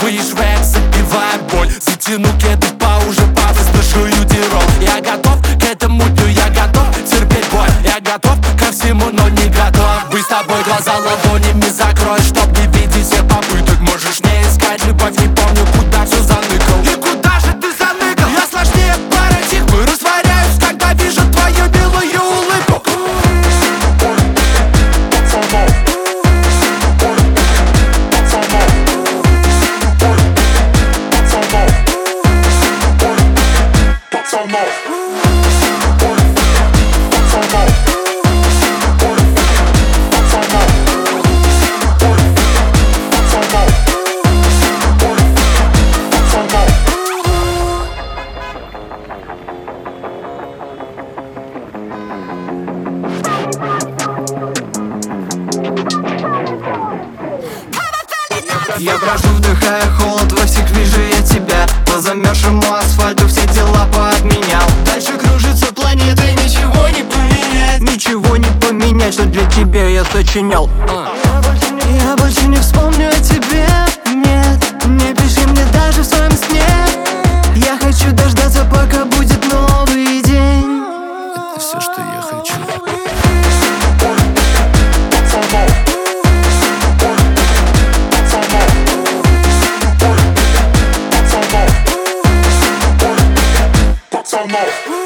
Чуешь век, забивает боль. Затяну кеды по уже пафос, дышу дирол. Я готов к этому дню, я готов терпеть боль. Я готов ко всему, но не готов. Быть с тобой глаза ладонями закрой, чтоб не видеть всех попыток. Можешь не искать любовь, не помню, куда все заныкал. И куда же ты заныкал? Я сложнее парадигмы, растворяюсь, когда вижу твою белую улыбку. Я брожу, вдыхая холод, во всех вижу я тебя. По замерзшему асфальту все дела поотменял. Дальше кружится планета и ничего не поменять. Ничего не поменять, что для тебя я сочинял. Я больше не вспомню о тебе, нет. Не пиши мне даже в своем сне. Я хочу дождаться, пока будет новый день. Это все, что я хочу. Some more.